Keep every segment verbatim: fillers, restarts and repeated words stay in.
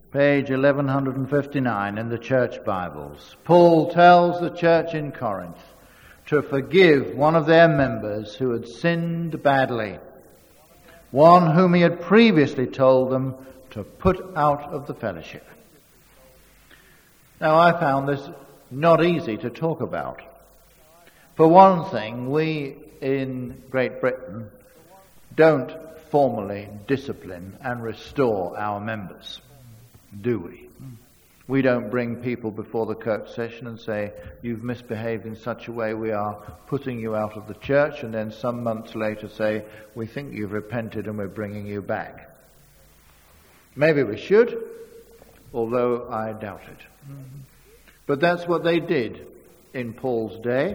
Page eleven fifty-nine in the church Bibles. Paul tells the church in Corinth to forgive one of their members who had sinned badly, one whom he had previously told them to put out of the fellowship. Now, I found this not easy to talk about. For one thing, we in Great Britain don't formally discipline and restore our members, do we? We don't bring people before the Kirk session and say, you've misbehaved in such a way, we are putting you out of the church, and then some months later say, we think you've repented and we're bringing you back. Maybe we should, although I doubt it. Mm-hmm. But that's what they did in Paul's day.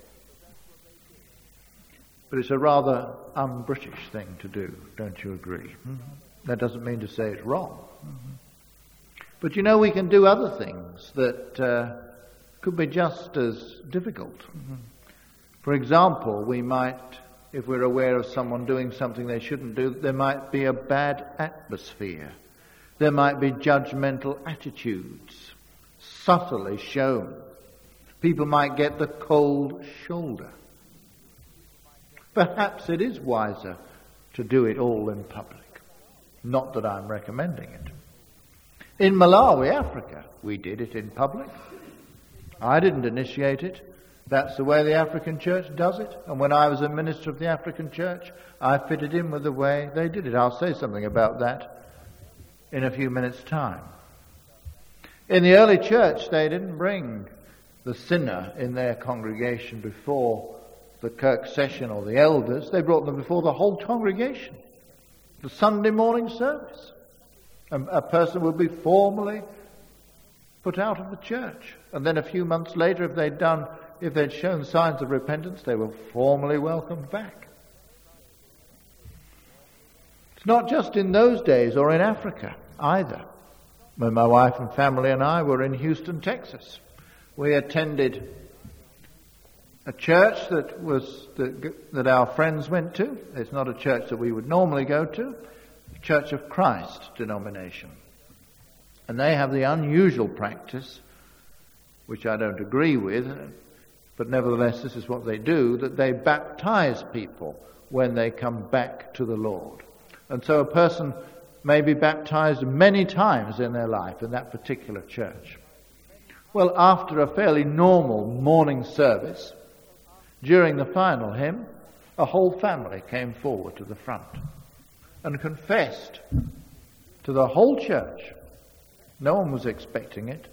But it's a rather un-British thing to do, don't you agree? Mm-hmm. That doesn't mean to say it's wrong. Mm-hmm. But you know, we can do other things that uh, could be just as difficult. Mm-hmm. For example, we might, if we're aware of someone doing something they shouldn't do, there might be a bad atmosphere. There might be judgmental attitudes, subtly shown. People might get the cold shoulder. Perhaps it is wiser to do it all in public. Not that I'm recommending it. In Malawi, Africa, we did it in public. I didn't initiate it. That's the way the African church does it. And when I was a minister of the African church, I fitted in with the way they did it. I'll say something about that in a few minutes' time. In the early church, they didn't bring the sinner in their congregation before the Kirk session or the elders. They brought them before the whole congregation. The Sunday morning service. A, a person would be formally put out of the church. And then a few months later, if they'd done, if they'd shown signs of repentance, they were formally welcomed back. It's not just in those days or in Africa either. When my wife and family and I were in Houston, Texas, we attended a church that was that, that our friends went to. It's not a church that we would normally go to, the Church of Christ denomination. And they have the unusual practice, which I don't agree with, but nevertheless this is what they do, that they baptize people when they come back to the Lord. And so a person may be baptized many times in their life in that particular church. Well, after a fairly normal morning service, during the final hymn, a whole family came forward to the front and confessed to the whole church, no one was expecting it,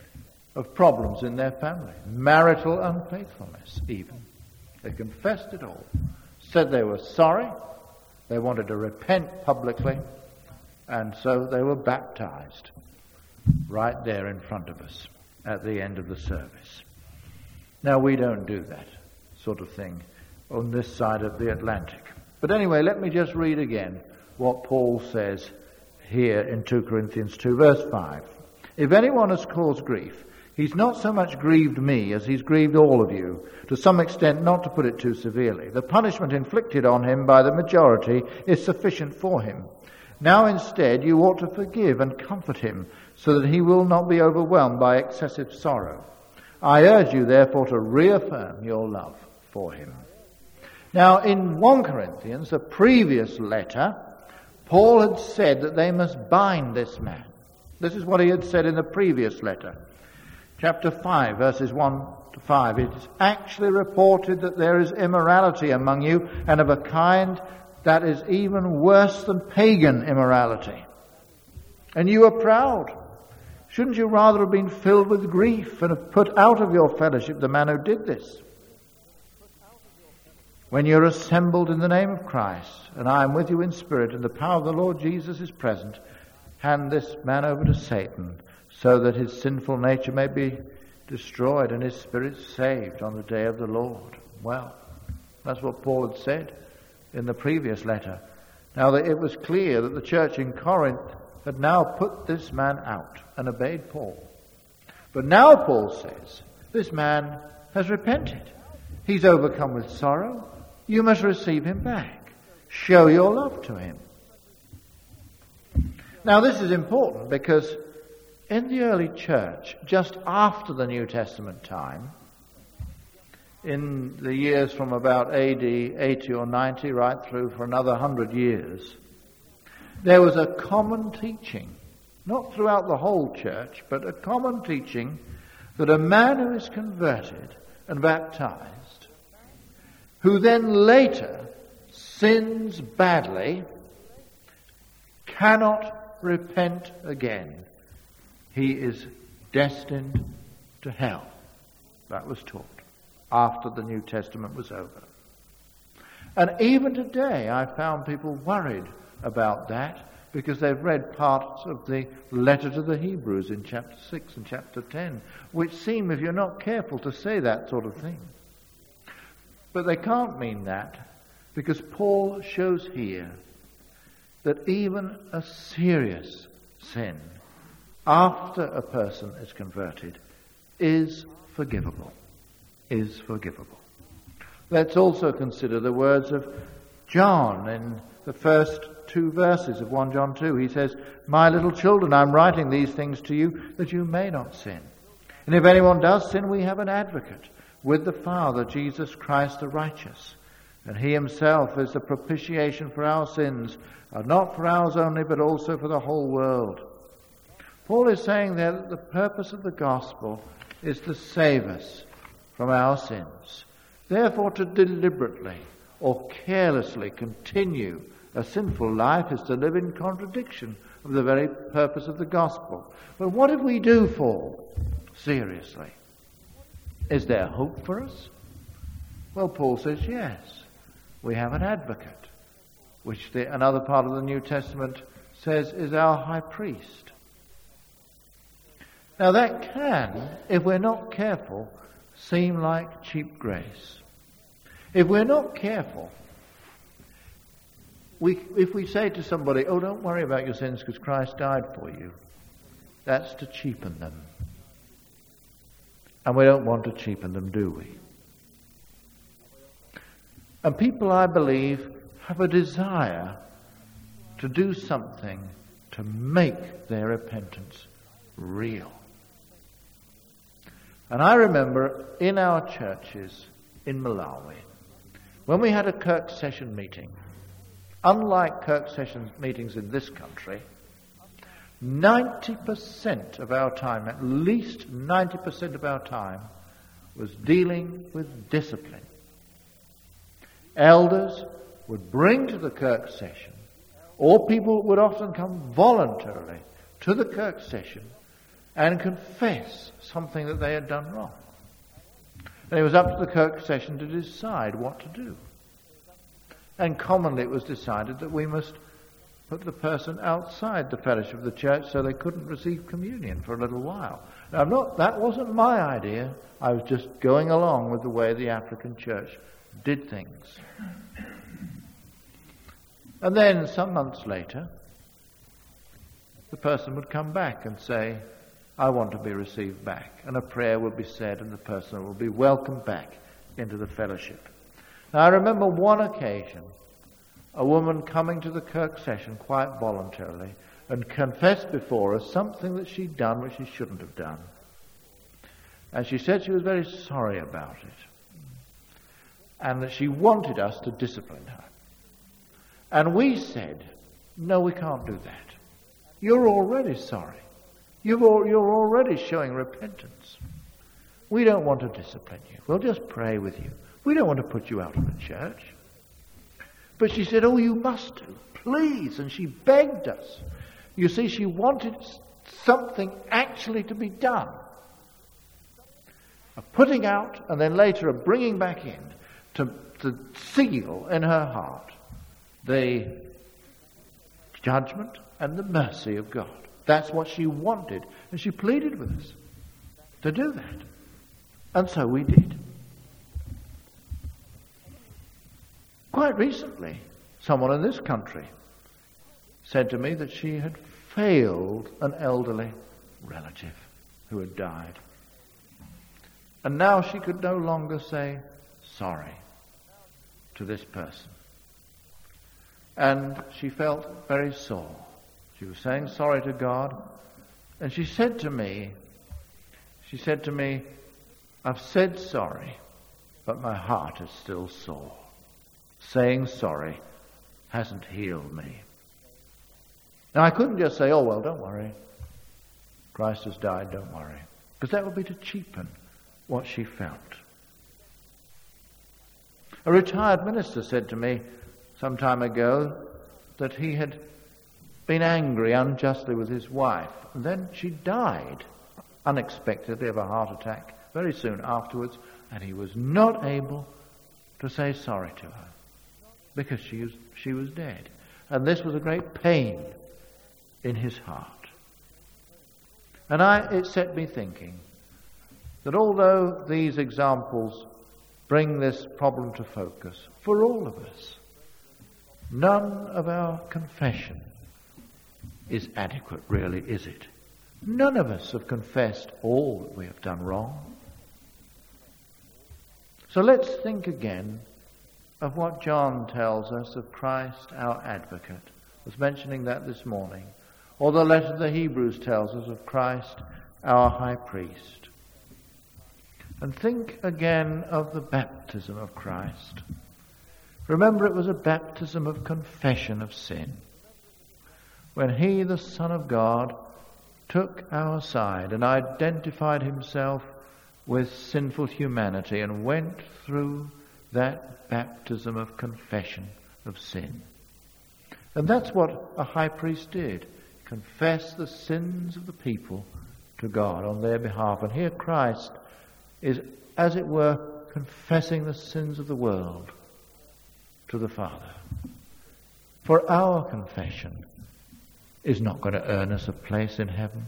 of problems in their family, marital unfaithfulness even. They confessed it all, said they were sorry, they wanted to repent publicly, and so they were baptized right there in front of us at the end of the service. Now, we don't do that sort of thing on this side of the Atlantic. But anyway, let me just read again what Paul says here in two Corinthians two, verse five. If anyone has caused grief, he's not so much grieved me as he's grieved all of you, to some extent, not to put it too severely. The punishment inflicted on him by the majority is sufficient for him. Now instead you ought to forgive and comfort him, so that he will not be overwhelmed by excessive sorrow. I urge you therefore to reaffirm your love for him. Now in First Corinthians, a previous letter, Paul had said that they must bind this man. This is what he had said in the previous letter. Chapter five, verses one to five. It is actually reported that there is immorality among you, and of a kind that is even worse than pagan immorality. And you are proud. Shouldn't you rather have been filled with grief and have put out of your fellowship the man who did this? When you're assembled in the name of Christ, and I am with you in spirit, and the power of the Lord Jesus is present, hand this man over to Satan, so that his sinful nature may be destroyed and his spirit saved on the day of the Lord. Well, that's what Paul had said in the previous letter. Now, it was clear that the church in Corinth had now put this man out and obeyed Paul. But now Paul says, this man has repented. He's overcome with sorrow. You must receive him back. Show your love to him. Now, this is important because in the early church, just after the New Testament time, in the years from about A D eighty or ninety right through for another hundred years, there was a common teaching, not throughout the whole church, but a common teaching that a man who is converted and baptized, who then later sins badly, cannot repent again. He is destined to hell. That was taught after the New Testament was over. And even today I found people worried about that because they've read parts of the letter to the Hebrews in chapter six and chapter ten, which seem, if you're not careful, to say that sort of thing. But they can't mean that, because Paul shows here that even a serious sin after a person is converted is forgivable. Is forgivable. Let's also consider the words of John in the first two verses of First John two. He says, "My little children, I'm writing these things to you that you may not sin. And if anyone does sin, we have an advocate with the Father, Jesus Christ the righteous. And he himself is the propitiation for our sins, and not for ours only, but also for the whole world." Paul is saying there that the purpose of the gospel is to save us from our sins. Therefore, to deliberately or carelessly continue a sinful life is to live in contradiction of the very purpose of the gospel. But what did we do for? Seriously. Is there hope for us? Well, Paul says yes. We have an advocate, which the, another part of the New Testament says is our high priest. Now that can, if we're not careful, seem like cheap grace. If we're not careful, we, if we say to somebody, "Oh, don't worry about your sins because Christ died for you," that's to cheapen them. And we don't want to cheapen them, do we? And people, I believe, have a desire to do something to make their repentance real. And I remember in our churches in Malawi, when we had a Kirk session meeting, unlike Kirk session meetings in this country, ninety percent of our time, at least ninety percent of our time, was dealing with discipline. Elders would bring to the Kirk session, or people would often come voluntarily to the Kirk session and confess something that they had done wrong. And it was up to the Kirk session to decide what to do. And commonly it was decided that we must put the person outside the fellowship of the church so they couldn't receive communion for a little while. Now, I'm not, that wasn't my idea. I was just going along with the way the African church did things. And then some months later, the person would come back and say, "I want to be received back." And a prayer would be said and the person will be welcomed back into the fellowship. Now I remember one occasion, a woman coming to the Kirk session quite voluntarily and confessed before us something that she'd done which she shouldn't have done. And she said she was very sorry about it and that she wanted us to discipline her. And we said, "No, we can't do that. You're already sorry. You've al- you're already showing repentance. We don't want to discipline you. We'll just pray with you. We don't want to put you out of the church." But she said, "Oh, you must do, please." And she begged us. You see, she wanted something actually to be done. A putting out and then later a bringing back in to, to seal in her heart the judgment and the mercy of God. That's what she wanted. And she pleaded with us to do that. And so we did. Quite recently, someone in this country said to me that she had failed an elderly relative who had died. And now she could no longer say sorry to this person. And she felt very sore. She was saying sorry to God, And she said to me, she said to me, I've said sorry, but my heart is still sore. Saying sorry hasn't healed me. Now I couldn't just say, oh well, don't worry. Christ has died, don't worry. Because that would be to cheapen what she felt. A retired minister said to me some time ago that he had been angry unjustly with his wife, and then she died unexpectedly of a heart attack very soon afterwards, and he was not able to say sorry to her because she was, she was dead. And this was a great pain in his heart. And I, it set me thinking that although these examples bring this problem to focus, for all of us, none of our confession is adequate, really, is it? None of us have confessed all that we have done wrong. So let's think again of what John tells us of Christ, our advocate. I was mentioning that this morning. Or the letter to the Hebrews tells us of Christ, our high priest. And think again of the baptism of Christ. Remember, it was a baptism of confession of sin. When he, the Son of God, took our side and identified himself with sinful humanity and went through that baptism of confession of sin. And that's what a high priest did. Confess the sins of the people to God on their behalf. And here Christ is, as it were, confessing the sins of the world to the Father. For our confession is not going to earn us a place in heaven,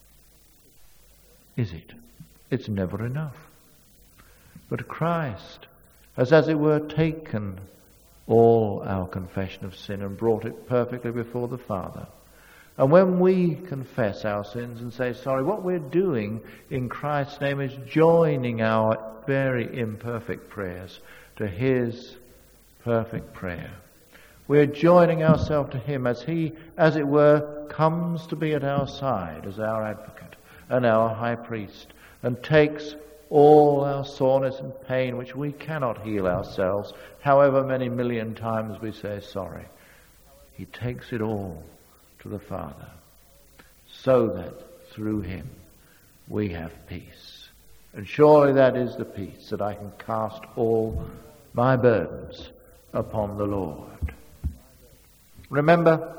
is it? It's never enough. But Christ has, as it were, taken all our confession of sin and brought it perfectly before the Father. And when we confess our sins and say sorry, what we're doing in Christ's name is joining our very imperfect prayers to his perfect prayer. We're joining ourselves to him as he, as it were, comes to be at our side as our advocate and our high priest, and takes all our soreness and pain which we cannot heal ourselves, however many million times we say sorry. He takes it all to the Father, so that through him we have peace. And surely that is the peace that I can cast all my burdens upon the Lord. Remember,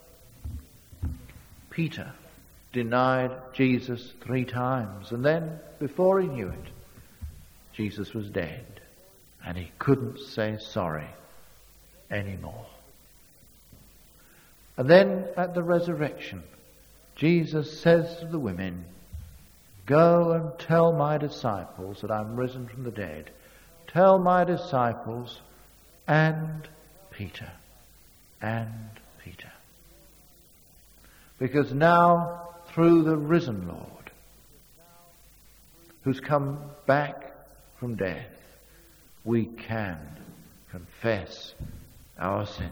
Peter denied Jesus three times, and then, before he knew it, Jesus was dead, and he couldn't say sorry anymore. And then at the resurrection, Jesus says to the women, "Go and tell my disciples that I'm risen from the dead. Tell my disciples and Peter, and Peter." Because now, through the risen Lord, who's come back from death, we can confess our sins.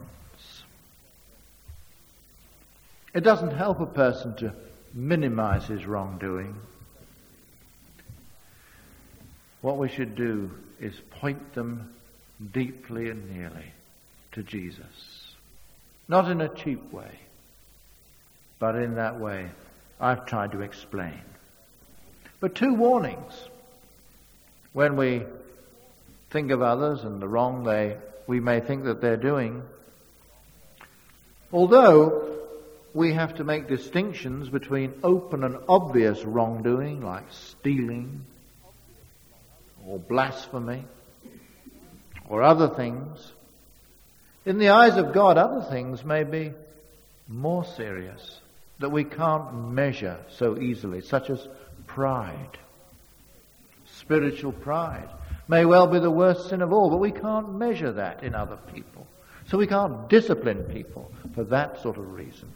It doesn't help a person to minimize his wrongdoing. What we should do is point them deeply and nearly to Jesus. Not in a cheap way, but in that way I've tried to explain. But two warnings. When we think of others and the wrong they we may think that they're doing, although we have to make distinctions between open and obvious wrongdoing like stealing or blasphemy or other things, in the eyes of God other things may be more serious that we can't measure so easily, such as pride. Spiritual pride may well be the worst sin of all, but we can't measure that in other people. So we can't discipline people for that sort of reason.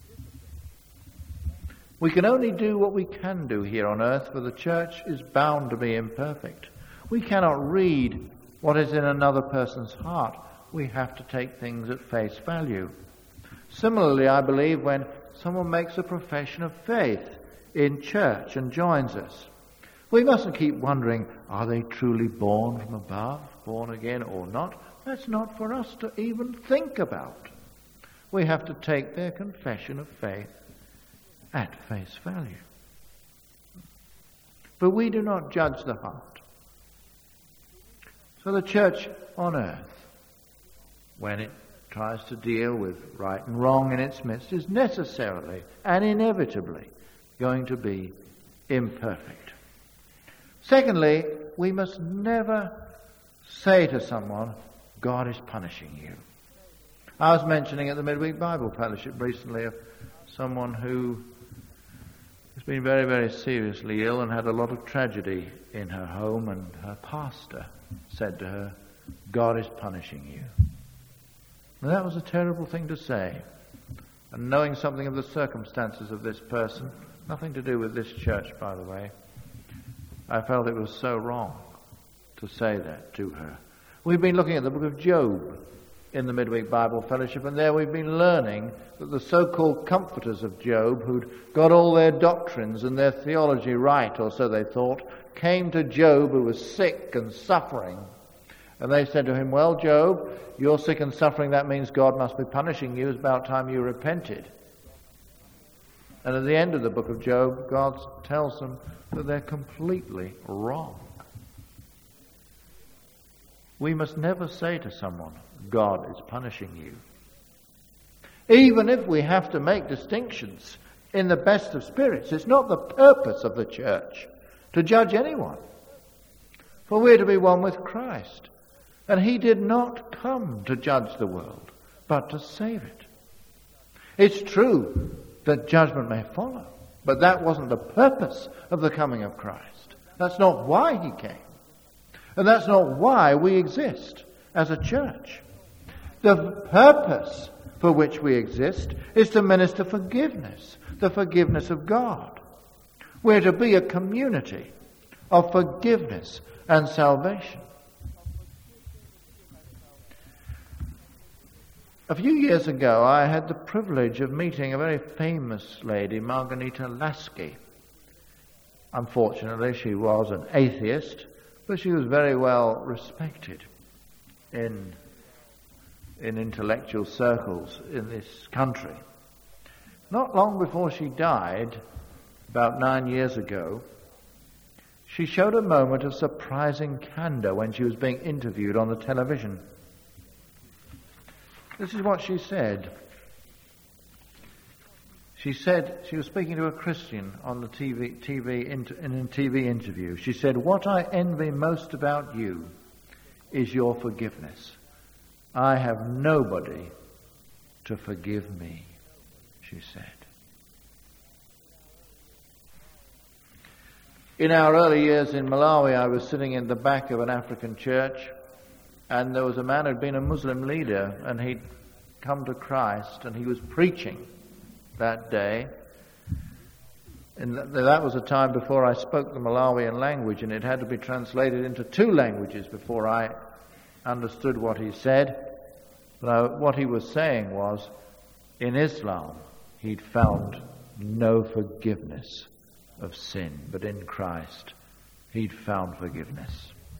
We can only do what we can do here on earth, for the church is bound to be imperfect. We cannot read what is in another person's heart. We have to take things at face value. Similarly, I believe when someone makes a profession of faith in church and joins us. We mustn't keep wondering, are they truly born from above, born again or not? That's not for us to even think about. We have to take their confession of faith at face value. But we do not judge the heart. So the church on earth, when it tries to deal with right and wrong in its midst, is necessarily and inevitably going to be imperfect. Secondly, we must never say to someone, God is punishing you. I was mentioning at the Midweek Bible Fellowship recently of someone who has been very, very seriously ill and had a lot of tragedy in her home, and her pastor said to her, God is punishing you. And that was a terrible thing to say. And knowing something of the circumstances of this person, nothing to do with this church, by the way, I felt it was so wrong to say that to her. We've been looking at the book of Job in the Midweek Bible Fellowship, and there we've been learning that the so-called comforters of Job, who'd got all their doctrines and their theology right, or so they thought, came to Job, who was sick and suffering, and they said to him, well, Job, you're sick and suffering, that means God must be punishing you. It's about time you repented. And at the end of the book of Job, God tells them that they're completely wrong. We must never say to someone, God is punishing you. Even if we have to make distinctions in the best of spirits, it's not the purpose of the church to judge anyone. For we're to be one with Christ. And he did not come to judge the world, but to save it. It's true that judgment may follow, but that wasn't the purpose of the coming of Christ. That's not why he came. And that's not why we exist as a church. The purpose for which we exist is to minister forgiveness, the forgiveness of God. We're to be a community of forgiveness and salvation. A few years ago, I had the privilege of meeting a very famous lady, Margarita Lasky. Unfortunately, she was an atheist, but she was very well respected in, in intellectual circles in this country. Not long before she died, about nine years ago, she showed a moment of surprising candor when she was being interviewed on the television. This is what she said. She said, she was speaking to a Christian on the T V, T V in a T V interview. She said, what I envy most about you is your forgiveness. I have nobody to forgive me, she said. In our early years in Malawi, I was sitting in the back of an African church, and there was a man who'd been a Muslim leader, and he'd come to Christ, and he was preaching that day. And that was a time before I spoke the Malawian language, and it had to be translated into two languages before I understood what he said. But what he was saying was, in Islam, he'd found no forgiveness of sin, but in Christ, he'd found forgiveness.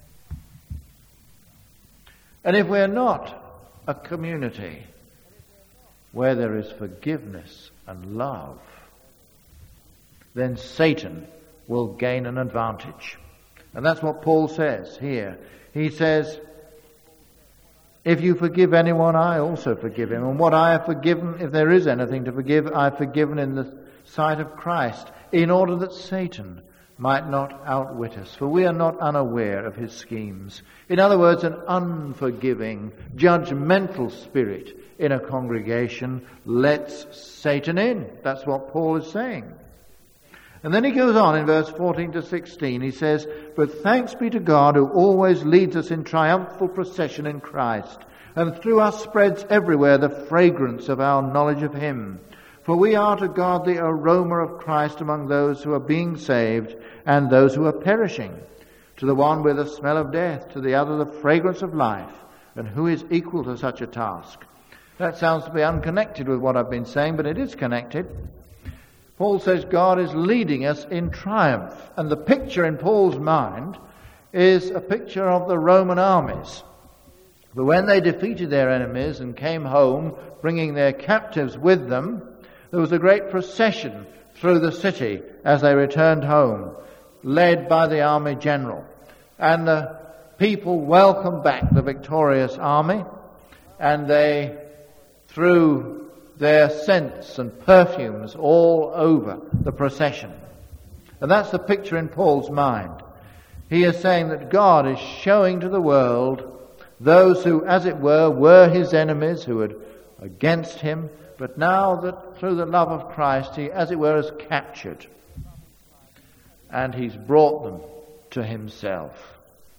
And if we're not a community where there is forgiveness and love, then Satan will gain an advantage. And that's what Paul says here. He says, if you forgive anyone, I also forgive him. And what I have forgiven, if there is anything to forgive, I have forgiven in the sight of Christ, in order that Satan might not outwit us, for we are not unaware of his schemes. In other words, an unforgiving, judgmental spirit in a congregation lets Satan in. That's what Paul is saying. And then he goes on in verse fourteen to sixteen. He says, but thanks be to God who always leads us in triumphal procession in Christ, and through us spreads everywhere the fragrance of our knowledge of him. For we are to God the aroma of Christ among those who are being saved and those who are perishing. To the one with the smell of death, to the other the fragrance of life. And who is equal to such a task? That sounds to be unconnected with what I've been saying, but it is connected. Paul says God is leading us in triumph. And the picture in Paul's mind is a picture of the Roman armies. But when they defeated their enemies and came home, bringing their captives with them, there was a great procession through the city as they returned home, led by the army general. And the people welcomed back the victorious army, and they threw their scents and perfumes all over the procession. And that's the picture in Paul's mind. He is saying that God is showing to the world those who, as it were, were his enemies, who were against him, but now that through the love of Christ, he, as it were, is captured. And he's brought them to himself.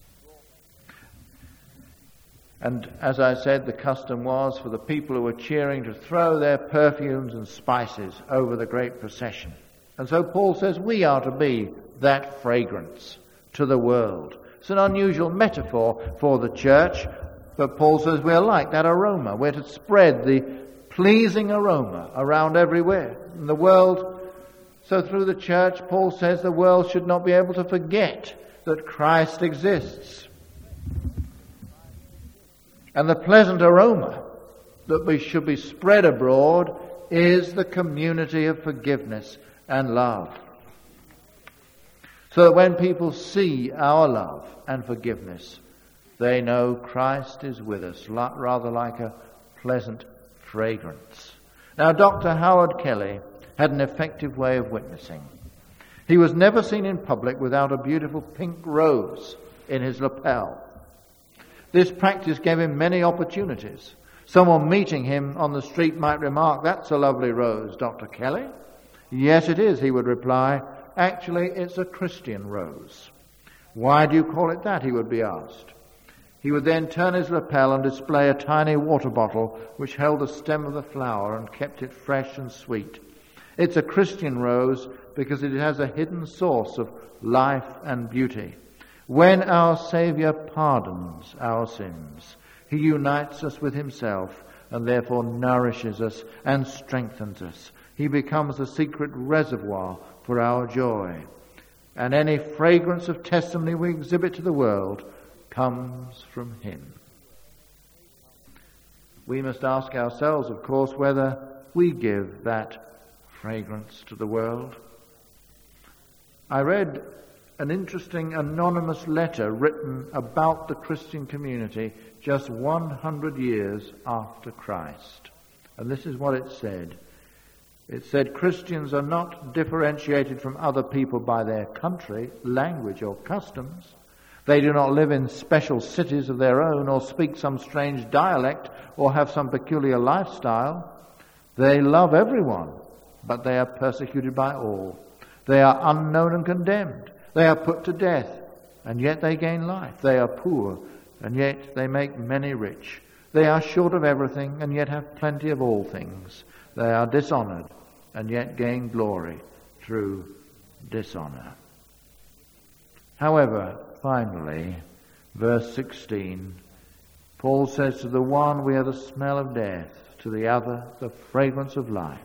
And as I said, the custom was for the people who were cheering to throw their perfumes and spices over the great procession. And so Paul says we are to be that fragrance to the world. It's an unusual metaphor for the church, but Paul says we're like that aroma. We're to spread the pleasing aroma around everywhere in the world. So through the church, Paul says the world should not be able to forget that Christ exists. And the pleasant aroma that we should be spread abroad is the community of forgiveness and love. So that when people see our love and forgiveness, they know Christ is with us, rather like a pleasant fragrance. Now, Doctor Howard Kelly had an effective way of witnessing. He was never seen in public without a beautiful pink rose in his lapel. This practice gave him many opportunities. Someone meeting him on the street might remark, "That's a lovely rose, Doctor Kelly." "Yes, it is," he would reply. "Actually, it's a Christian rose." "Why do you call it that?" he would be asked. He would then turn his lapel and display a tiny water bottle which held the stem of the flower and kept it fresh and sweet. It's a Christian rose because it has a hidden source of life and beauty. When our Saviour pardons our sins, he unites us with himself and therefore nourishes us and strengthens us. He becomes a secret reservoir for our joy. And any fragrance of testimony we exhibit to the world comes from him. We must ask ourselves, of course, whether we give that fragrance to the world. I read an interesting anonymous letter written about the Christian community just one hundred years after Christ. And this is what it said. It said, "Christians are not differentiated from other people by their country, language, or customs. They do not live in special cities of their own or speak some strange dialect or have some peculiar lifestyle. They love everyone, but they are persecuted by all. They are unknown and condemned. They are put to death, and yet they gain life. They are poor, and yet they make many rich. They are short of everything, and yet have plenty of all things. They are dishonored, and yet gain glory through dishonor." However, finally, verse sixteen, Paul says, "To the one we are the smell of death, to the other the fragrance of life."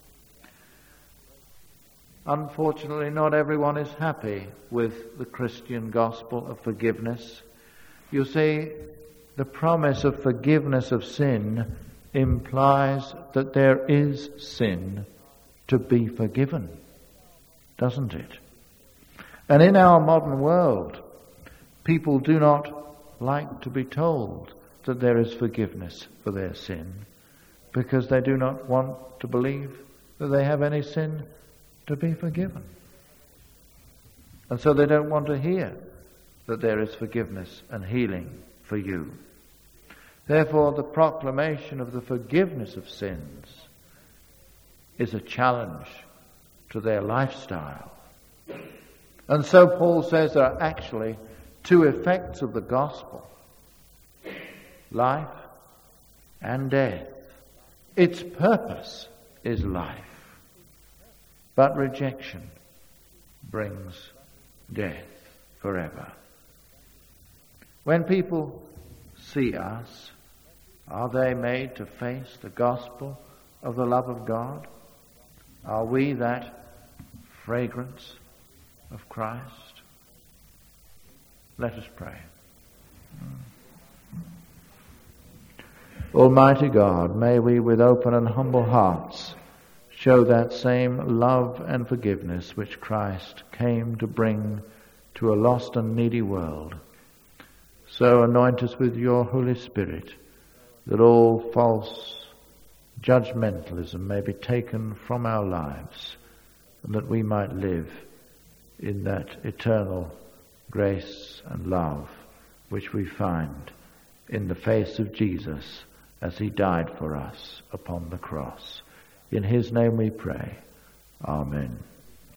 Unfortunately, not everyone is happy with the Christian gospel of forgiveness. You see, the promise of forgiveness of sin implies that there is sin to be forgiven, doesn't it? And in our modern world, people do not like to be told that there is forgiveness for their sin because they do not want to believe that they have any sin to be forgiven. And so they don't want to hear that there is forgiveness and healing for you. Therefore, the proclamation of the forgiveness of sins is a challenge to their lifestyle. And so Paul says there are actually two effects of the gospel: life and death. Its purpose is life, but rejection brings death forever. When people see us, are they made to face the gospel of the love of God? Are we that fragrance of Christ? Let us pray. Almighty God, may we with open and humble hearts show that same love and forgiveness which Christ came to bring to a lost and needy world. So anoint us with your Holy Spirit, that all false judgmentalism may be taken from our lives, and that we might live in that eternal grace and love which we find in the face of Jesus as he died for us upon the cross. In his name we pray. Amen.